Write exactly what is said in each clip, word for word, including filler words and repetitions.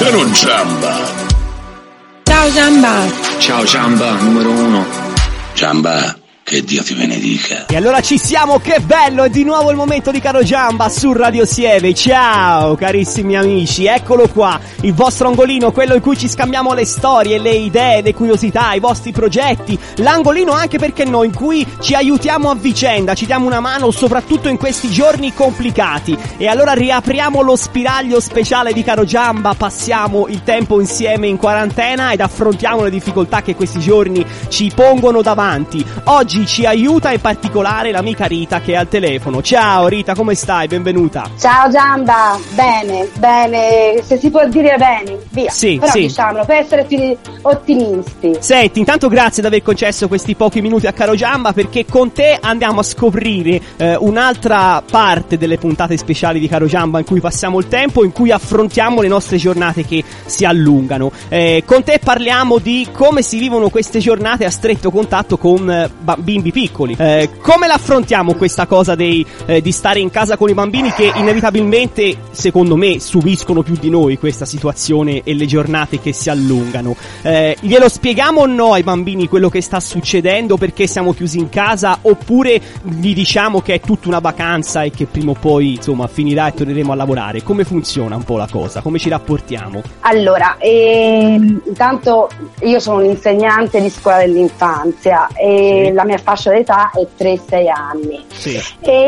Caro Giamba. Ciao Giamba. Ciao Giamba, numero uno. Giamba, che Dio ti benedica. E allora ci siamo, che bello, è di nuovo il momento di Caro Giamba su Radio Sieve. Ciao carissimi amici, eccolo qua, il vostro angolino, quello in cui ci scambiamo le storie, le idee, le curiosità, i vostri progetti. L'angolino anche, perché no, in cui ci aiutiamo a vicenda, ci diamo una mano soprattutto in questi giorni complicati. E allora riapriamo lo spiraglio speciale di Caro Giamba, passiamo il tempo insieme in quarantena ed affrontiamo le difficoltà che questi giorni ci pongono davanti. Oggi ci aiuta in particolare l'amica Rita, che è al telefono. Ciao Rita, come stai? Benvenuta. Ciao Giamba, bene, bene, se si può dire bene, via. Sì, però sì. diciamolo, per essere più ottimisti. Senti, intanto grazie di aver concesso questi pochi minuti a Caro Giamba, perché con te andiamo a scoprire eh, un'altra parte delle puntate speciali di Caro Giamba in cui passiamo il tempo, in cui affrontiamo le nostre giornate che si allungano. Eh, con te parliamo di come si vivono queste giornate a stretto contatto con eh, bimbi piccoli. Eh, come l'affrontiamo questa cosa dei, eh, di stare in casa con i bambini, che inevitabilmente, secondo me, subiscono più di noi questa situazione e le giornate che si allungano. Eh, glielo spieghiamo o no ai bambini quello che sta succedendo perché siamo chiusi in casa, oppure gli diciamo che è tutta una vacanza e che prima o poi, insomma, finirà e torneremo a lavorare? Come funziona un po' la cosa? Come ci rapportiamo? Allora, ehm, intanto io sono un insegnante di scuola dell'infanzia e Sì. la mia fascia d'età è tre sei anni. Sì.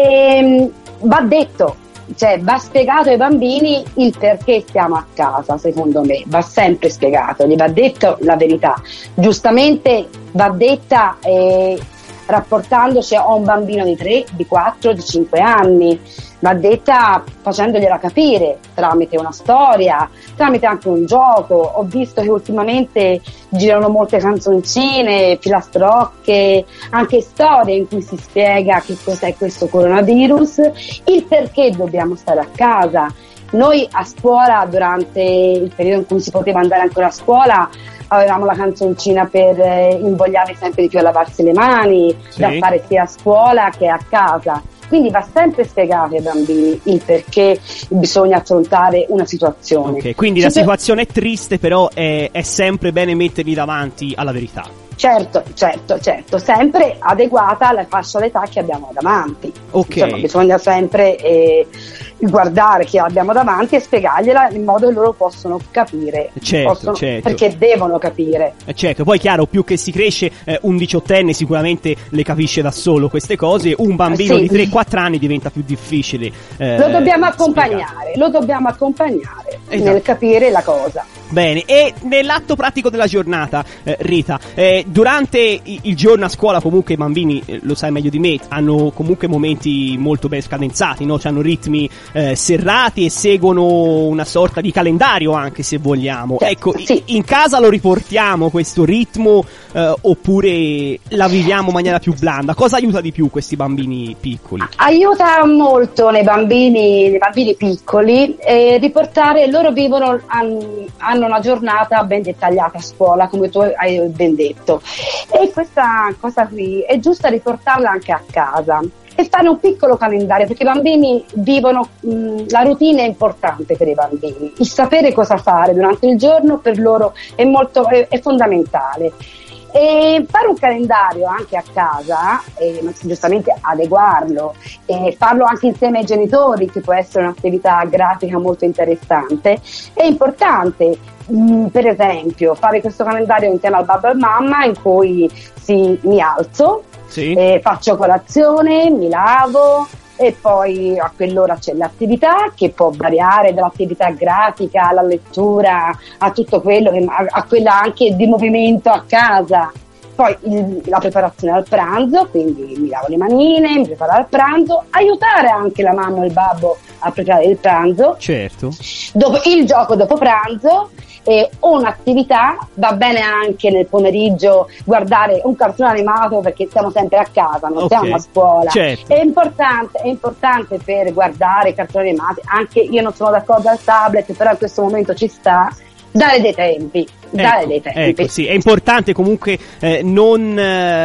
E va detto, cioè va spiegato ai bambini il perché stiamo a casa, secondo me, va sempre spiegato, gli va detto la verità. Giustamente va detta eh, rapportandoci a un bambino di tre, di quattro, di cinque anni, va detta facendogliela capire tramite una storia, tramite anche un gioco. Ho visto che ultimamente girano molte canzoncine, filastrocche, anche storie in cui si spiega che cos'è questo coronavirus, il perché dobbiamo stare a casa. Noi a scuola, durante il periodo in cui si poteva andare ancora a scuola, avevamo la canzoncina per eh, invogliare sempre di più a lavarsi le mani, sì. da fare sia a scuola che a casa. Quindi va sempre spiegato ai bambini il perché bisogna affrontare una situazione. Ok, quindi Ci la so- situazione è triste, però è, è sempre bene metterli davanti alla verità. Certo, certo, certo, sempre adeguata alla fascia d'età che abbiamo davanti. Ok. Insomma, bisogna sempre eh, guardare chi abbiamo davanti e spiegargliela in modo che loro possono capire. Certo, possono, certo. Perché devono capire. Eh, certo, poi chiaro, più che si cresce, eh, un diciottenne sicuramente le capisce da solo queste cose, un bambino Sì. di tre quattro anni diventa più difficile. Eh, Lo dobbiamo spiegare. accompagnare, lo dobbiamo accompagnare Esatto. nel capire la cosa. Bene, e nell'atto pratico della giornata, eh, Rita, eh, durante i- il giorno a scuola comunque i bambini, eh, lo sai meglio di me, hanno comunque momenti molto ben scadenzati, no? Hanno ritmi eh, serrati e seguono una sorta di calendario anche, se vogliamo. Certo, Ecco, sì. i- in casa lo riportiamo questo ritmo eh, oppure la viviamo in maniera più blanda? Cosa aiuta di più questi bambini piccoli? Aiuta molto nei bambini, nei bambini piccoli eh, riportare, loro vivono, hanno, hanno una giornata ben dettagliata a scuola, come tu hai ben detto, e questa cosa qui è giusta riportarla anche a casa e fare un piccolo calendario, perché i bambini vivono, mh, la routine è importante per i bambini, il sapere cosa fare durante il giorno per loro è molto, è, è fondamentale. E fare un calendario anche a casa, e giustamente adeguarlo e farlo anche insieme ai genitori, che può essere un'attività grafica molto interessante, è importante. Mm, per esempio fare questo calendario insieme al babbo e al mamma, in cui si, mi alzo, Sì. eh, faccio colazione, mi lavo e poi a quell'ora c'è l'attività, che può variare dall'attività grafica alla lettura a tutto quello che, a, a quella anche di movimento a casa. Poi il, la preparazione al pranzo, quindi mi lavo le manine, mi preparo al pranzo, aiutare anche la mamma e il babbo a preparare il pranzo. Certo. Dopo, il gioco dopo pranzo, e un'attività, va bene anche nel pomeriggio guardare un cartone animato, perché siamo sempre a casa, non Ok. siamo a scuola. Certo. È importante, è importante per guardare cartoni animati, anche io non sono d'accordo al tablet, però in questo momento ci sta, dare dei tempi, dare Ecco, dei tempi. ecco, sì, è importante comunque eh, non eh,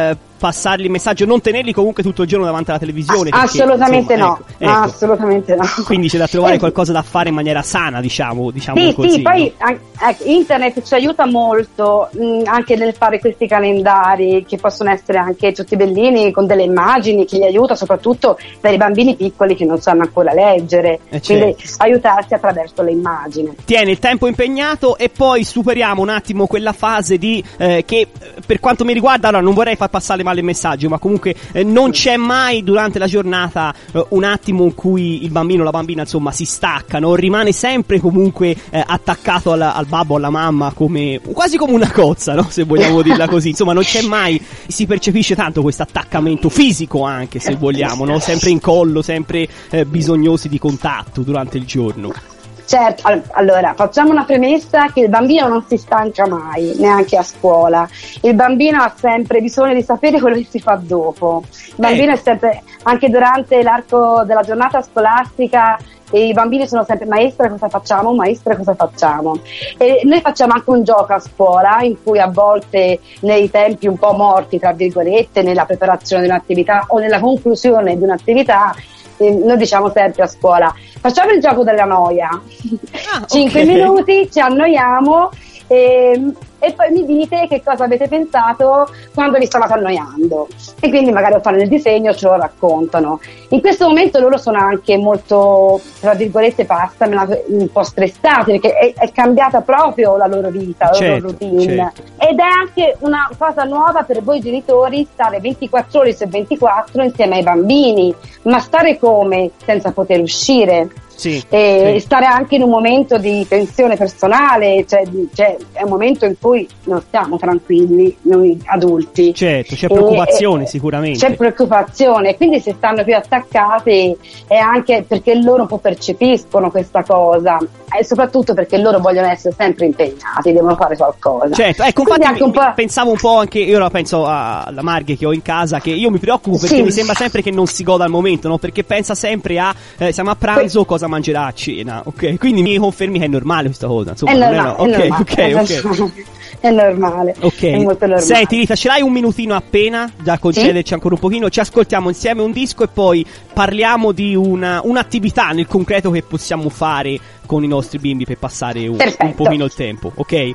passargli il messaggio, non tenerli comunque tutto il giorno davanti alla televisione. Perché, assolutamente insomma, no, ecco, ecco. assolutamente no. Quindi c'è da trovare qualcosa da fare in maniera sana, diciamo, diciamo sì, così. Sì, poi no? ecco, internet ci aiuta molto mh, anche nel fare questi calendari che possono essere anche tutti bellini, con delle immagini, che li aiuta soprattutto per i bambini piccoli che non sanno ancora leggere, eh, quindi certo. aiutarsi attraverso le immagini. Tieni il tempo impegnato e poi superiamo un attimo quella fase di eh, che per quanto mi riguarda, allora non vorrei far passare male il messaggio, ma comunque eh, non c'è mai durante la giornata eh, un attimo in cui il bambino o la bambina insomma si staccano, rimane sempre comunque eh, attaccato al, al babbo o alla mamma, come quasi come una cozza, no? Se vogliamo dirla così, insomma non c'è mai, si percepisce tanto questo attaccamento fisico anche, se vogliamo, no? Sempre in collo, sempre eh, bisognosi di contatto durante il giorno. Certo, allora facciamo una premessa che il bambino non si stanca mai, neanche a scuola. Il bambino ha sempre bisogno di sapere quello che si fa dopo. Il bambino eh. è sempre, anche durante l'arco della giornata scolastica, e i bambini sono sempre: maestra, cosa facciamo? Maestra, cosa facciamo? E noi facciamo anche un gioco a scuola in cui a volte nei tempi un po' morti, tra virgolette, nella preparazione di un'attività o nella conclusione di un'attività, noi diciamo sempre a scuola: facciamo il gioco della noia. Ah, cinque okay. minuti, ci annoiamo e, e poi mi dite che cosa avete pensato quando vi stavate annoiando, e quindi magari lo fanno il disegno, ce lo raccontano. In questo momento loro sono anche molto, tra virgolette, passamela, un po' stressati, perché è, è cambiata proprio la loro vita, la certo, loro routine, certo. Ed è anche una cosa nuova per voi genitori stare ventiquattro ore su ventiquattro insieme ai bambini, ma stare come? Senza poter uscire. Sì, e sì. Stare anche in un momento di tensione personale, cioè, cioè è un momento in cui non stiamo tranquilli noi adulti. Certo, c'è preoccupazione e, sicuramente. C'è preoccupazione, quindi se stanno più attaccati è anche perché loro un po' percepiscono questa cosa, e soprattutto perché loro vogliono essere sempre impegnati, devono fare qualcosa. Certo, ecco, infatti anche un po'... pensavo un po' anche, io ora penso alla Marghe che ho in casa, che io mi preoccupo perché sì. mi sembra sempre che non si goda al momento, no? Perché pensa sempre a eh, siamo a pranzo, que- cosa mangerà a cena, ok? Quindi mi confermi che è normale questa cosa, insomma, è normale, non è, no? è Ok, normale, ok, ok. È normale, ok. È molto normale. Senti Rita, ce l'hai un minutino appena da concederci sì? ancora un pochino? Ci ascoltiamo insieme un disco e poi parliamo di una, un'attività nel concreto che possiamo fare con i nostri bimbi per passare un, un pochino il tempo, ok?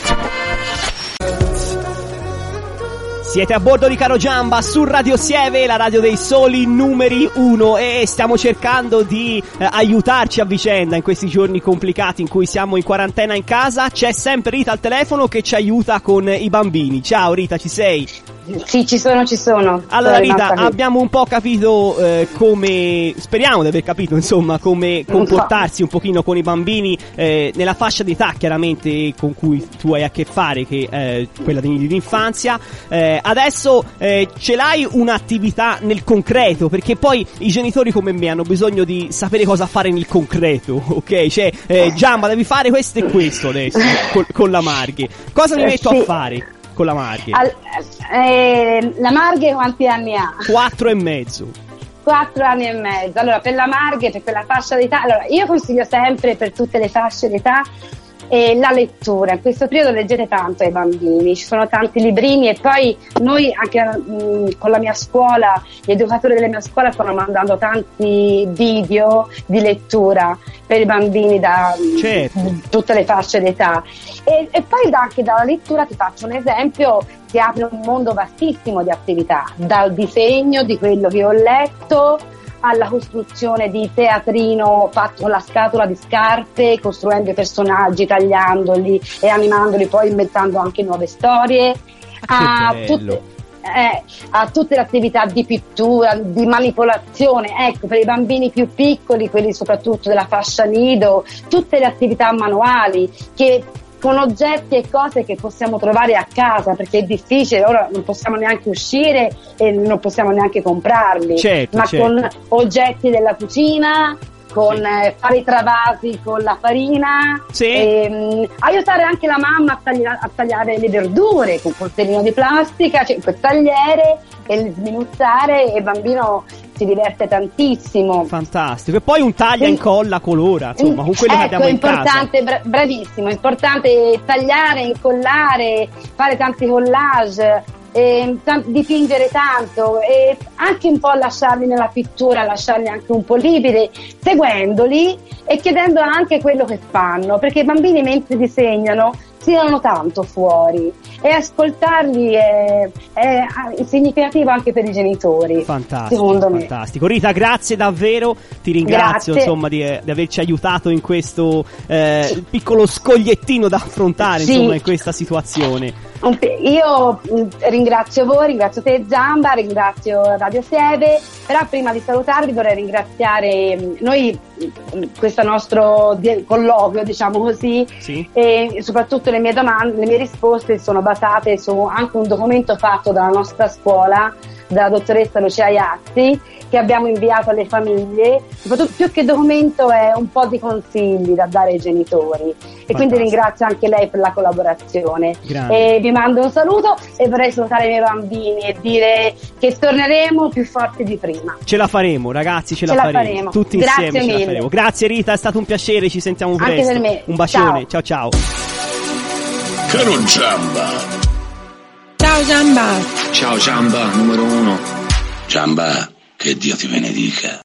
Siete a bordo di Carojamba su Radio Sieve, la radio dei soli numeri uno, e stiamo cercando di eh, aiutarci a vicenda in questi giorni complicati in cui siamo in quarantena in casa. C'è sempre Rita al telefono che ci aiuta con i bambini. Ciao Rita, ci sei? Sì, ci sono, ci sono. Allora sono Rita, abbiamo un po' capito eh, come, speriamo di aver capito insomma, come comportarsi un pochino con i bambini eh, nella fascia di età chiaramente con cui tu hai a che fare, che è quella dell'infanzia. Eh, adesso eh, ce l'hai un'attività nel concreto, perché poi i genitori come me hanno bisogno di sapere cosa fare nel concreto, ok? Cioè, eh, Giamba, devi fare questo e questo adesso con, con la Marghe. Cosa mi metto sì. a fare con la Marghe? Al, eh, la Marghe quanti anni ha? Quattro e mezzo. Quattro anni e mezzo. Allora, per la Marghe, per quella fascia d'età, allora io consiglio sempre per tutte le fasce d'età eh, la lettura. In questo periodo leggete tanto ai bambini, ci sono tanti librini, e poi noi anche mh, con la mia scuola, gli educatori della mia scuola stanno mandando tanti video di lettura per i bambini da certo. mh, tutte le fasce d'età, e, e poi da, anche dalla lettura ti faccio un esempio. Si apre un mondo vastissimo di attività, dal disegno di quello che ho letto alla costruzione di teatrino fatto con la scatola di scarpe, costruendo i personaggi, tagliandoli e animandoli, poi inventando anche nuove storie, ah, a tutte, eh, a tutte le attività di pittura, di manipolazione, ecco, per i bambini più piccoli, quelli soprattutto della fascia nido, tutte le attività manuali che con oggetti e cose che possiamo trovare a casa, perché è difficile, ora non possiamo neanche uscire e non possiamo neanche comprarli, certo, ma certo. con oggetti della cucina, con sì. eh, fare i travasi con la farina, sì. ehm, aiutare anche la mamma a, taglia- a tagliare le verdure con coltellino di plastica, cioè col tagliere, e sminuzzare, e il bambino si diverte tantissimo. Fantastico. E poi un taglia e incolla colora, insomma, con quello ecco, che abbiamo in casa. Importante, bra- bravissimo, è importante tagliare, incollare, fare tanti collage. eh, t- dipingere tanto e anche un po' lasciarli nella pittura, lasciarli anche un po' liberi, seguendoli e chiedendo anche quello che fanno, perché i bambini mentre disegnano si danno tanto fuori e ascoltarli è, è significativo anche per i genitori. Fantastico, secondo me. fantastico. Rita, grazie davvero, ti ringrazio Grazie. insomma di, di averci aiutato in questo eh, piccolo scogliettino da affrontare Sì. insomma in questa situazione. Io mh, ringrazio voi, ringrazio te Giamba, ringrazio Radio Siebe, però prima di salutarvi vorrei ringraziare mh, noi, mh, questo nostro di- colloquio, diciamo così, Sì. e soprattutto le mie domande, le mie risposte sono basate su anche un documento fatto dalla nostra scuola, dalla dottoressa Lucia Iazzi, che abbiamo inviato alle famiglie. Soprattutto, più che documento, è un po' di consigli da dare ai genitori, e quindi ringrazio anche lei per la collaborazione. Grande. E vi mando un saluto e vorrei salutare i miei bambini e dire che torneremo più forti di prima. Ce la faremo, ragazzi, ce, Ce la, la faremo. faremo. Tutti Grazie insieme ce la mille. faremo. Grazie Rita, è stato un piacere, ci sentiamo Anche presto. per me. Un bacione, ciao ciao. Caro Giamba, Ciao Giamba. Ciao Ciamba, numero uno. Giamba, che Dio ti benedica.